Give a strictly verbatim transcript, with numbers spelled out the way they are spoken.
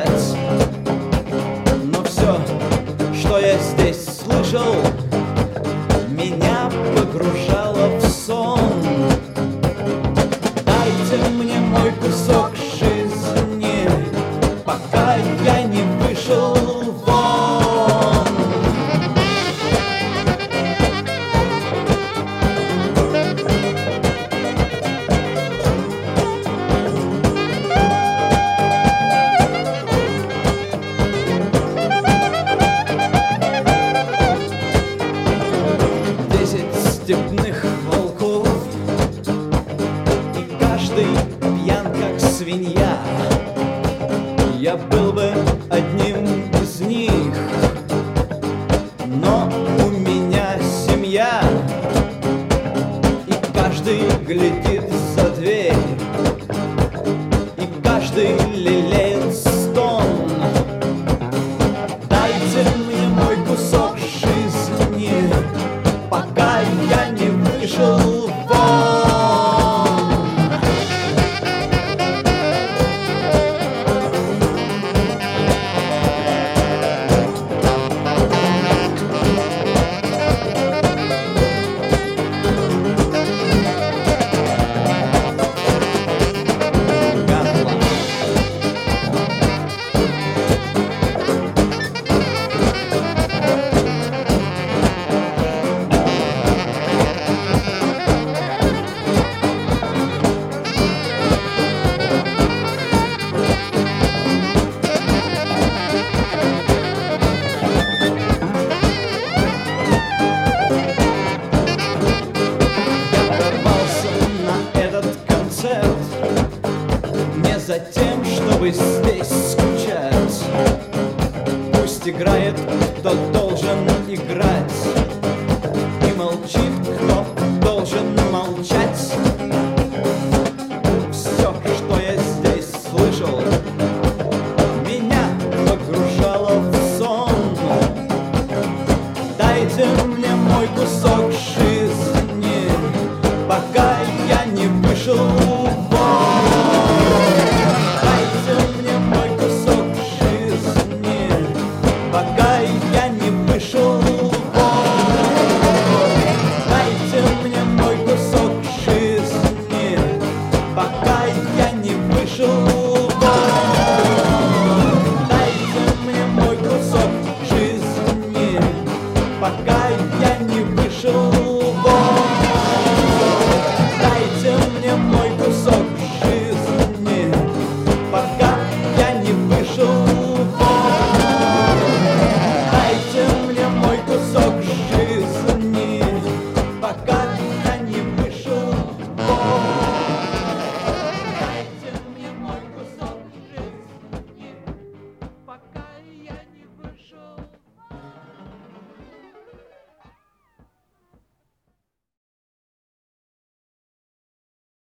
сказать, но все, что я здесь слышал, меня погружало в сон. Дайте мне мой кусок жизни, пока я не вышел вон. Десять степных волков, и каждый пьян, как свинья. Я был бы одним из них, но у меня семья, и каждый глядит за дверь, и каждый лелеет стон. Дайте мне мой кусок жизни, пока я не вышел вон. Не за тем, чтобы здесь скучать. Пусть играет, кто должен играть.